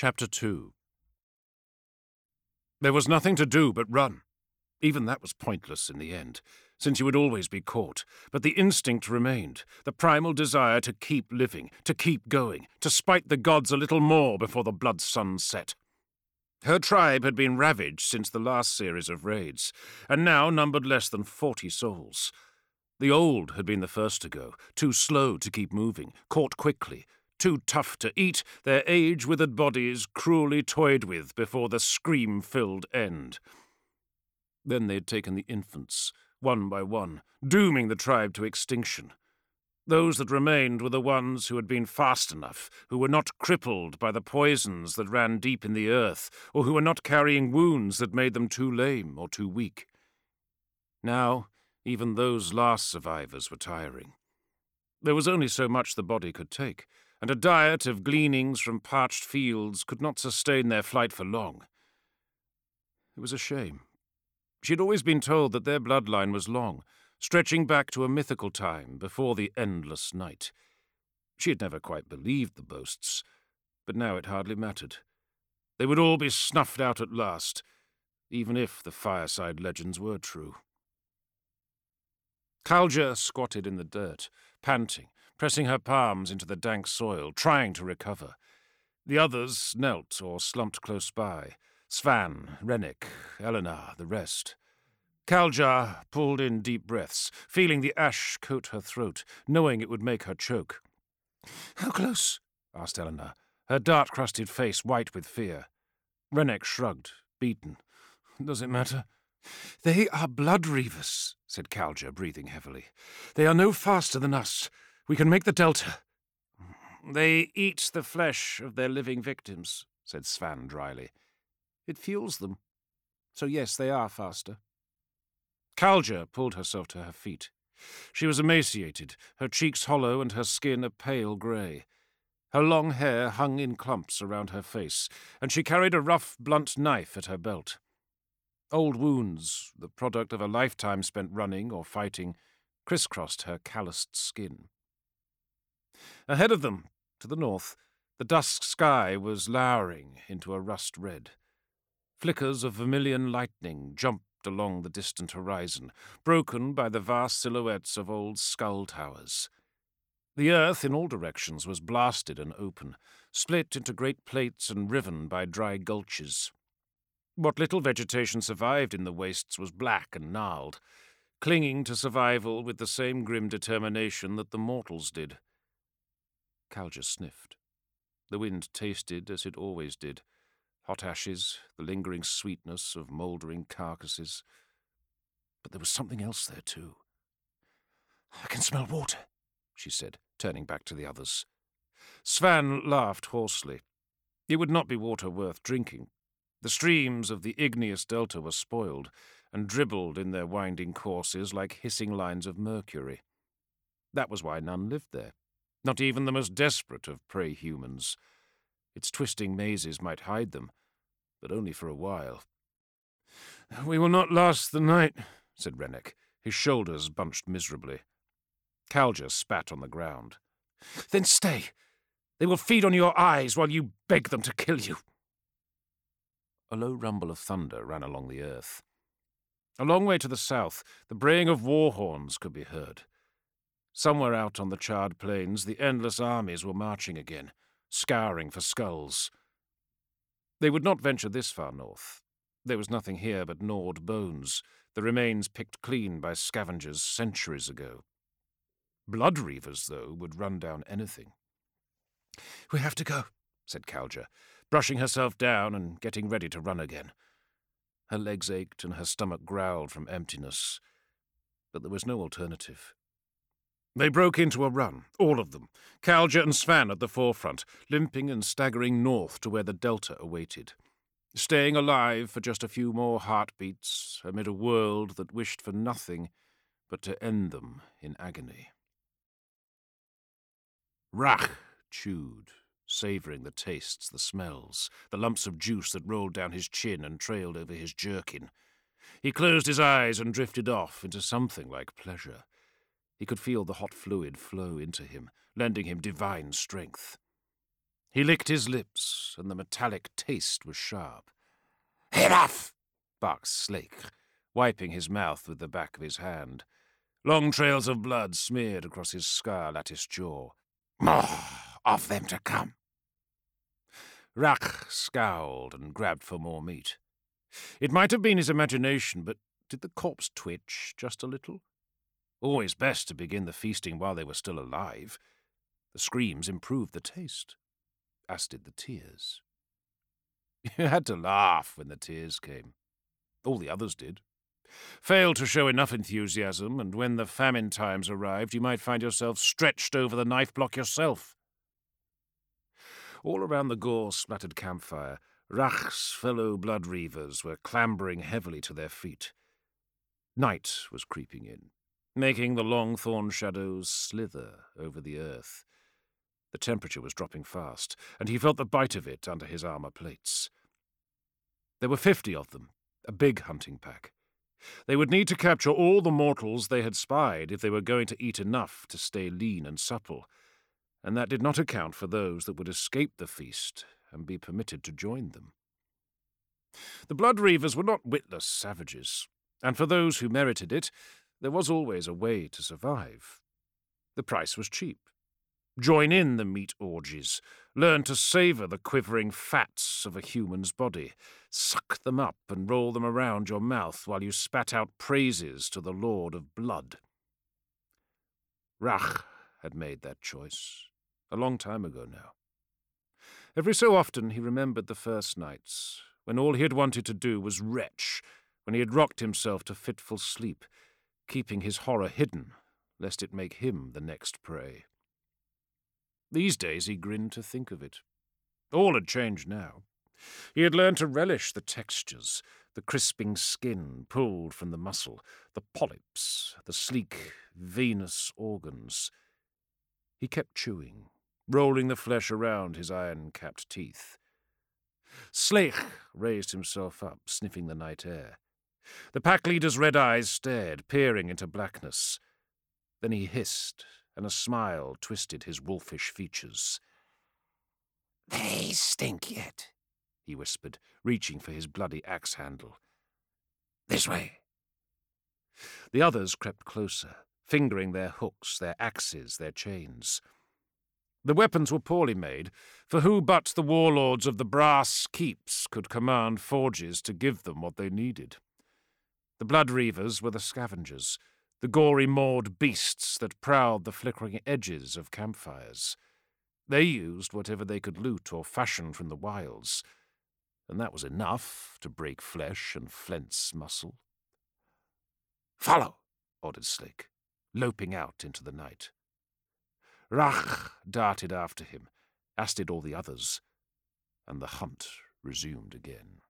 Chapter 2. There was nothing to do but run. Even that was pointless in the end, since you would always be caught. But the instinct remained, the primal desire to keep living, to keep going, to spite the gods a little more before the blood sun set. Her tribe had been ravaged since the last series of raids, and now numbered less than 40 souls. The old had been the first to go, too slow to keep moving, caught quickly, too tough to eat, their age-withered bodies cruelly toyed with before the scream-filled end. Then they had taken the infants, one by one, dooming the tribe to extinction. Those that remained were the ones who had been fast enough, who were not crippled by the poisons that ran deep in the earth, or who were not carrying wounds that made them too lame or too weak. Now, even those last survivors were tiring. There was only so much the body could take, and a diet of gleanings from parched fields could not sustain their flight for long. It was a shame. She had always been told that their bloodline was long, stretching back to a mythical time before the endless night. She had never quite believed the boasts, but now it hardly mattered. They would all be snuffed out at last, even if the fireside legends were true. Kalja squatted in the dirt, panting, pressing her palms into the dank soil, trying to recover. The others knelt or slumped close by. Svan, Rennick, Eleanor, the rest. Kalja pulled in deep breaths, feeling the ash coat her throat, knowing it would make her choke. "How close?" asked Eleanor, her dart-crusted face white with fear. Rennick shrugged, beaten. "Does it matter?" "They are blood reavers," said Kalja, breathing heavily. "They are no faster than us. We can make the delta." "They eat the flesh of their living victims," said Svan dryly. "It fuels them. So yes, they are faster." Kalja pulled herself to her feet. She was emaciated, her cheeks hollow and her skin a pale grey. Her long hair hung in clumps around her face, and she carried a rough, blunt knife at her belt. Old wounds, the product of a lifetime spent running or fighting, crisscrossed her calloused skin. Ahead of them, to the north, the dusk sky was lowering into a rust red. Flickers of vermilion lightning jumped along the distant horizon, broken by the vast silhouettes of old skull towers. The earth in all directions was blasted and open, split into great plates and riven by dry gulches. What little vegetation survived in the wastes was black and gnarled, clinging to survival with the same grim determination that the mortals did. Kalja sniffed. The wind tasted as it always did. Hot ashes, the lingering sweetness of mouldering carcasses. But there was something else there, too. "I can smell water," she said, turning back to the others. Svan laughed hoarsely. It would not be water worth drinking. The streams of the igneous delta were spoiled, and dribbled in their winding courses like hissing lines of mercury. That was why none lived there, not even the most desperate of prey humans. Its twisting mazes might hide them, but only for a while. "We will not last the night," said Rennick, his shoulders bunched miserably. Kalja spat on the ground. "Then stay. They will feed on your eyes while you beg them to kill you." A low rumble of thunder ran along the earth. A long way to the south, the braying of war horns could be heard. Somewhere out on the charred plains, the endless armies were marching again, scouring for skulls. They would not venture this far north. There was nothing here but gnawed bones, the remains picked clean by scavengers centuries ago. Blood reavers, though, would run down anything. "We have to go," said Kalja, brushing herself down and getting ready to run again. Her legs ached and her stomach growled from emptiness, but there was no alternative. They broke into a run, all of them, Kalja and Svan at the forefront, limping and staggering north to where the delta awaited, staying alive for just a few more heartbeats amid a world that wished for nothing but to end them in agony. Rach chewed, savouring the tastes, the smells, the lumps of juice that rolled down his chin and trailed over his jerkin. He closed his eyes and drifted off into something like pleasure. He could feel the hot fluid flow into him, lending him divine strength. He licked his lips, and the metallic taste was sharp. "Enough!" barked Slake, wiping his mouth with the back of his hand. Long trails of blood smeared across his scar-latticed jaw. "More of them to come." Rakh scowled and grabbed for more meat. It might have been his imagination, but did the corpse twitch just a little? Always best to begin the feasting while they were still alive. The screams improved the taste, as did the tears. You had to laugh when the tears came. All the others did. Failed to show enough enthusiasm, and when the famine times arrived, you might find yourself stretched over the knife block yourself. All around the gore-splattered campfire, Rakh's fellow blood reavers were clambering heavily to their feet. Night was creeping in, making the long thorn shadows slither over the earth. The temperature was dropping fast, and he felt the bite of it under his armor plates. There were 50 of them, a big hunting pack. They would need to capture all the mortals they had spied if they were going to eat enough to stay lean and supple, and that did not account for those that would escape the feast and be permitted to join them. The blood reavers were not witless savages, and for those who merited it, there was always a way to survive. The price was cheap. Join in the meat orgies, learn to savour the quivering fats of a human's body, suck them up and roll them around your mouth while you spat out praises to the Lord of Blood. Rakh had made that choice, a long time ago now. Every so often he remembered the first nights, when all he had wanted to do was retch, when he had rocked himself to fitful sleep, keeping his horror hidden, lest it make him the next prey. These days he grinned to think of it. All had changed now. He had learned to relish the textures, the crisping skin pulled from the muscle, the polyps, the sleek, venous organs. He kept chewing, rolling the flesh around his iron-capped teeth. Slake raised himself up, sniffing the night air. The pack leader's red eyes stared, peering into blackness. Then he hissed, and a smile twisted his wolfish features. "They stink yet," he whispered, reaching for his bloody axe handle. "This way." The others crept closer, fingering their hooks, their axes, their chains. The weapons were poorly made, for who but the warlords of the brass keeps could command forges to give them what they needed? The blood reavers were the scavengers, the gory mauled beasts that prowled the flickering edges of campfires. They used whatever they could loot or fashion from the wilds, and that was enough to break flesh and flints muscle. "Follow," ordered Slake, loping out into the night. Rakh darted after him, as did all the others, and the hunt resumed again.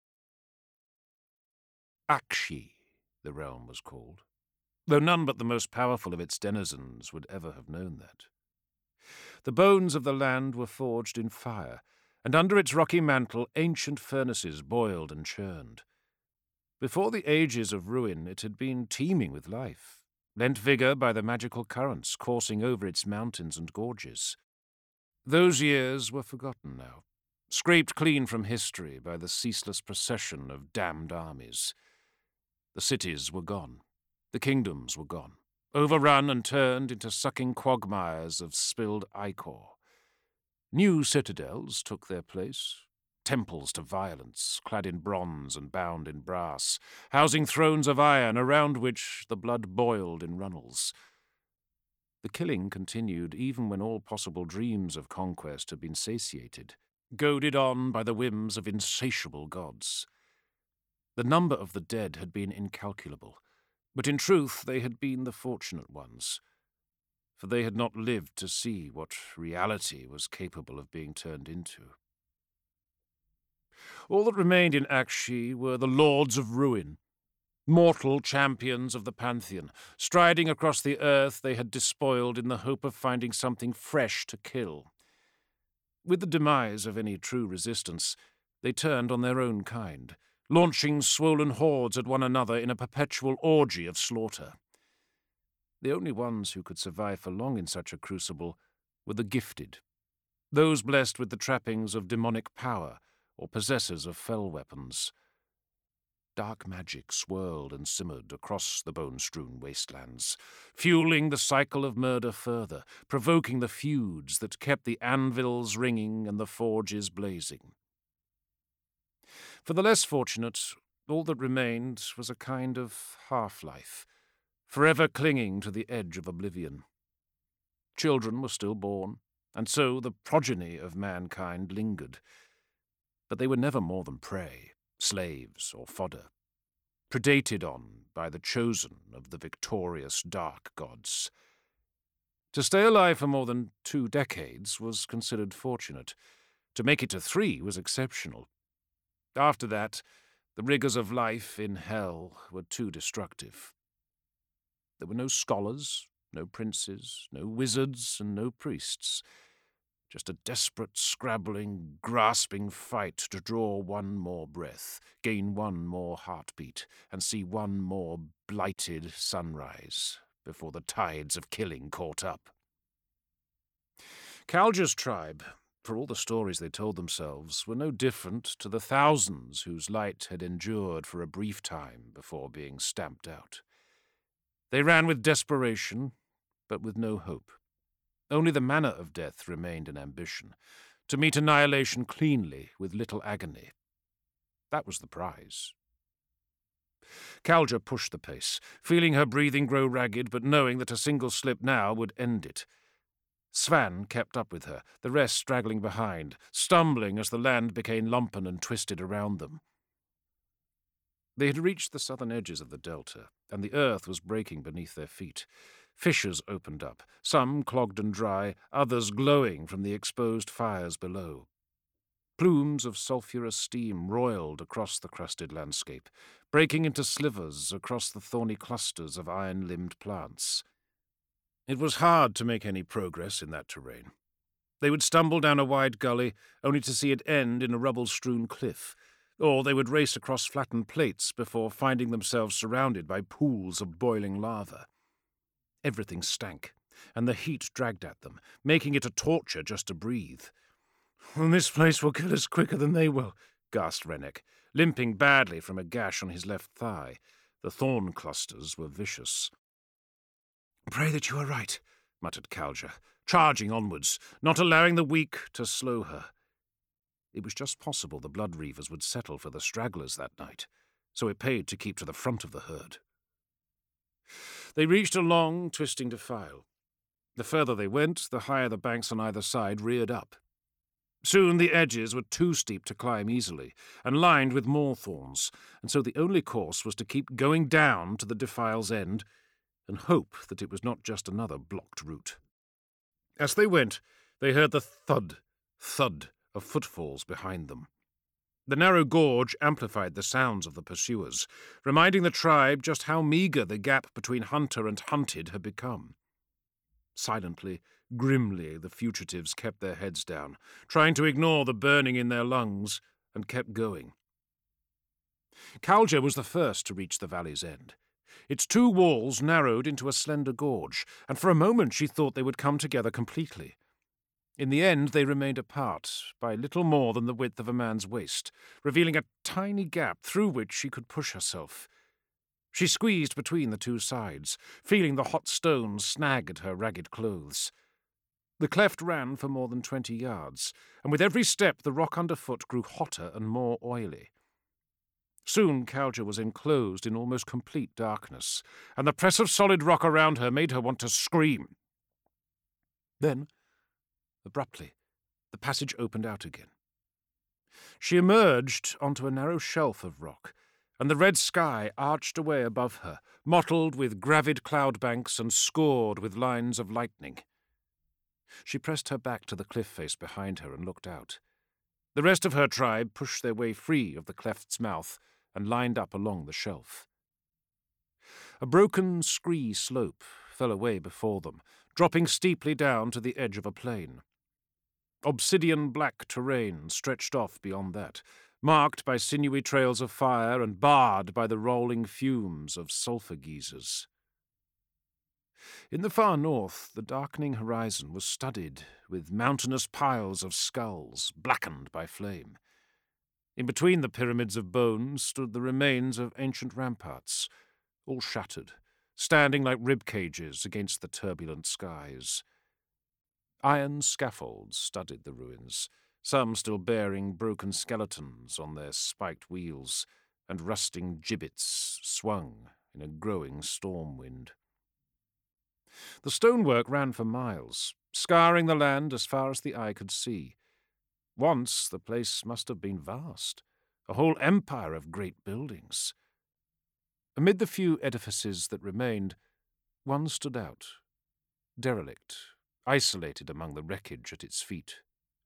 Akshi, the realm was called, though none but the most powerful of its denizens would ever have known that. The bones of the land were forged in fire, and under its rocky mantle ancient furnaces boiled and churned. Before the ages of ruin it had been teeming with life, lent vigour by the magical currents coursing over its mountains and gorges. Those years were forgotten now, scraped clean from history by the ceaseless procession of damned armies. The cities were gone. The kingdoms were gone, overrun and turned into sucking quagmires of spilled ichor. New citadels took their place, temples to violence, clad in bronze and bound in brass, housing thrones of iron around which the blood boiled in runnels. The killing continued even when all possible dreams of conquest had been satiated, goaded on by the whims of insatiable gods. The number of the dead had been incalculable, but in truth they had been the fortunate ones, for they had not lived to see what reality was capable of being turned into. All that remained in Akshi were the Lords of Ruin, mortal champions of the Pantheon. Striding across the earth they had despoiled in the hope of finding something fresh to kill. With the demise of any true resistance, they turned on their own kind, launching swollen hordes at one another in a perpetual orgy of slaughter. The only ones who could survive for long in such a crucible were the gifted, those blessed with the trappings of demonic power or possessors of fell weapons. Dark magic swirled and simmered across the bone-strewn wastelands, fueling the cycle of murder further, provoking the feuds that kept the anvils ringing and the forges blazing. For the less fortunate, all that remained was a kind of half-life, forever clinging to the edge of oblivion. Children were still born, and so the progeny of mankind lingered. But they were never more than prey, slaves or fodder, predated on by the chosen of the victorious dark gods. To stay alive for more than 2 decades was considered fortunate. To make it to 3 was exceptional. After that, the rigours of life in hell were too destructive. There were no scholars, no princes, no wizards, and no priests. Just a desperate, scrabbling, grasping fight to draw one more breath, gain one more heartbeat, and see one more blighted sunrise before the tides of killing caught up. Kalja's tribe, for all the stories they told themselves, were no different to the thousands whose light had endured for a brief time before being stamped out. They ran with desperation, but with no hope. Only the manner of death remained an ambition, to meet annihilation cleanly with little agony. That was the prize. Kalja pushed the pace, feeling her breathing grow ragged, but knowing that a single slip now would end it. Svan kept up with her, the rest straggling behind, stumbling as the land became lumpen and twisted around them. They had reached the southern edges of the delta, and the earth was breaking beneath their feet. Fissures opened up, some clogged and dry, others glowing from the exposed fires below. Plumes of sulphurous steam roiled across the crusted landscape, breaking into slivers across the thorny clusters of iron-limbed plants. It was hard to make any progress in that terrain. They would stumble down a wide gully, only to see it end in a rubble-strewn cliff, or they would race across flattened plates before finding themselves surrounded by pools of boiling lava. Everything stank, and the heat dragged at them, making it a torture just to breathe. "This place will kill us quicker than they will," gasped Rennick, limping badly from a gash on his left thigh. The thorn clusters were vicious. "Pray that you are right," muttered Kalja, charging onwards, not allowing the weak to slow her. It was just possible the Blood Reavers would settle for the stragglers that night, so it paid to keep to the front of the herd. They reached a long, twisting defile. The further they went, the higher the banks on either side reared up. Soon the edges were too steep to climb easily, and lined with more thorns, and so the only course was to keep going down to the defile's end, and hope that it was not just another blocked route. As they went, they heard the thud of footfalls behind them. The narrow gorge amplified the sounds of the pursuers, reminding the tribe just how meagre the gap between hunter and hunted had become. Silently, grimly, the fugitives kept their heads down, trying to ignore the burning in their lungs, and kept going. Kalja was the first to reach the valley's end. Its 2 walls narrowed into a slender gorge, and for a moment she thought they would come together completely. In the end, they remained apart by little more than the width of a man's waist, revealing a tiny gap through which she could push herself. She squeezed between the 2 sides, feeling the hot stones snag at her ragged clothes. The cleft ran for more than 20 yards, and with every step the rock underfoot grew hotter and more oily. Soon Kalja was enclosed in almost complete darkness, and the press of solid rock around her made her want to scream. Then, abruptly, the passage opened out again. She emerged onto a narrow shelf of rock, and the red sky arched away above her, mottled with gravid cloud banks and scored with lines of lightning. She pressed her back to the cliff face behind her and looked out. The rest of her tribe pushed their way free of the cleft's mouth and lined up along the shelf. A broken scree slope fell away before them, dropping steeply down to the edge of a plain. Obsidian-black terrain stretched off beyond that, marked by sinewy trails of fire and barred by the rolling fumes of sulphur geysers. In the far north, the darkening horizon was studded with mountainous piles of skulls, blackened by flame. In between the pyramids of bones stood the remains of ancient ramparts, all shattered, standing like rib cages against the turbulent skies. Iron scaffolds studded the ruins, some still bearing broken skeletons on their spiked wheels, and rusting gibbets swung in a growing storm wind. The stonework ran for miles, scarring the land as far as the eye could see. Once the place must have been vast, a whole empire of great buildings. Amid the few edifices that remained, one stood out, derelict, isolated among the wreckage at its feet.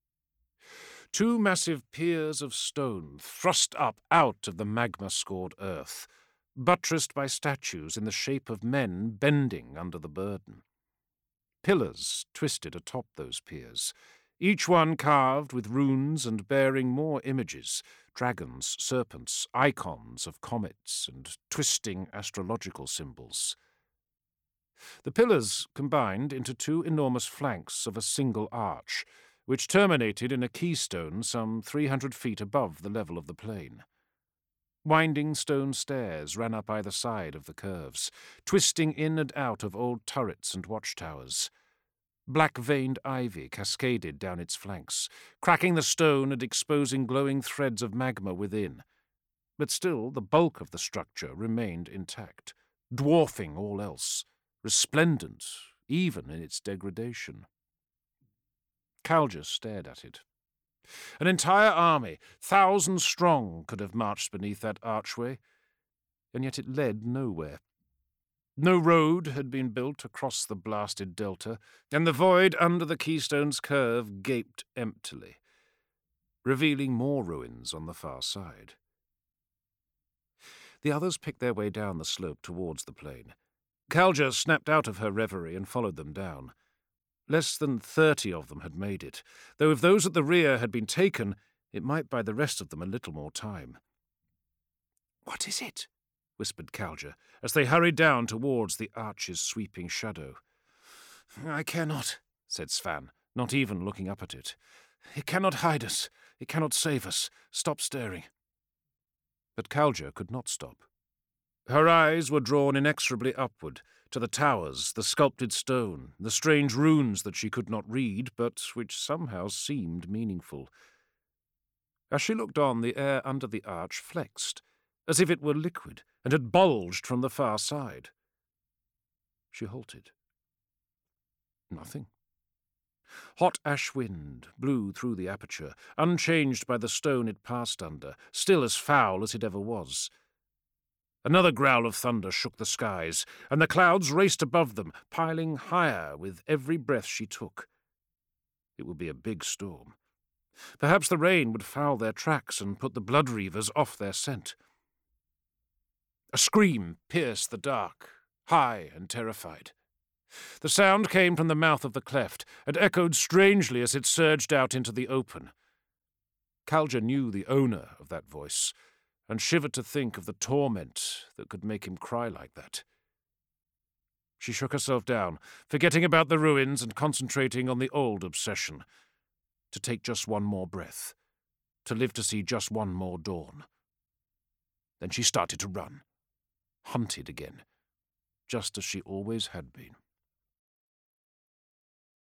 Two massive piers of stone thrust up out of the magma-scored earth, buttressed by statues in the shape of men bending under the burden. Pillars twisted atop those piers, each one carved with runes and bearing more images, dragons, serpents, icons of comets, and twisting astrological symbols. The pillars combined into two enormous flanks of a single arch, which terminated in a keystone some 300 feet above the level of the plain. Winding stone stairs ran up either side of the curves, twisting in and out of old turrets and watchtowers. Black-veined ivy cascaded down its flanks, cracking the stone and exposing glowing threads of magma within. But still the bulk of the structure remained intact, dwarfing all else, resplendent even in its degradation. Kalja stared at it. An entire army, 1,000 strong, could have marched beneath that archway, and yet it led nowhere. No road had been built across the blasted delta, and the void under the keystone's curve gaped emptily, revealing more ruins on the far side. The others picked their way down the slope towards the plain. Kalja snapped out of her reverie and followed them down. Less than 30 of them had made it, though if those at the rear had been taken, it might buy the rest of them a little more time. "What is it?" whispered Kalja, as they hurried down towards the arch's sweeping shadow. "I cannot," said Svan, not even looking up at it. "It cannot hide us. It cannot save us. Stop staring." But Kalja could not stop. Her eyes were drawn inexorably upward, to the towers, the sculpted stone, the strange runes that she could not read, but which somehow seemed meaningful. As she looked on, the air under the arch flexed, as if it were liquid, and had bulged from the far side. She halted. Nothing. Hot ash wind blew through the aperture, unchanged by the stone it passed under, still as foul as it ever was. Another growl of thunder shook the skies, and the clouds raced above them, piling higher with every breath she took. It would be a big storm. Perhaps the rain would foul their tracks and put the blood-reavers off their scent. A scream pierced the dark, high and terrified. The sound came from the mouth of the cleft, and echoed strangely as it surged out into the open. Kalja knew the owner of that voice, and shivered to think of the torment that could make him cry like that. She shook herself down, forgetting about the ruins and concentrating on the old obsession, to take just one more breath, to live to see just one more dawn. Then she started to run, hunted again, just as she always had been.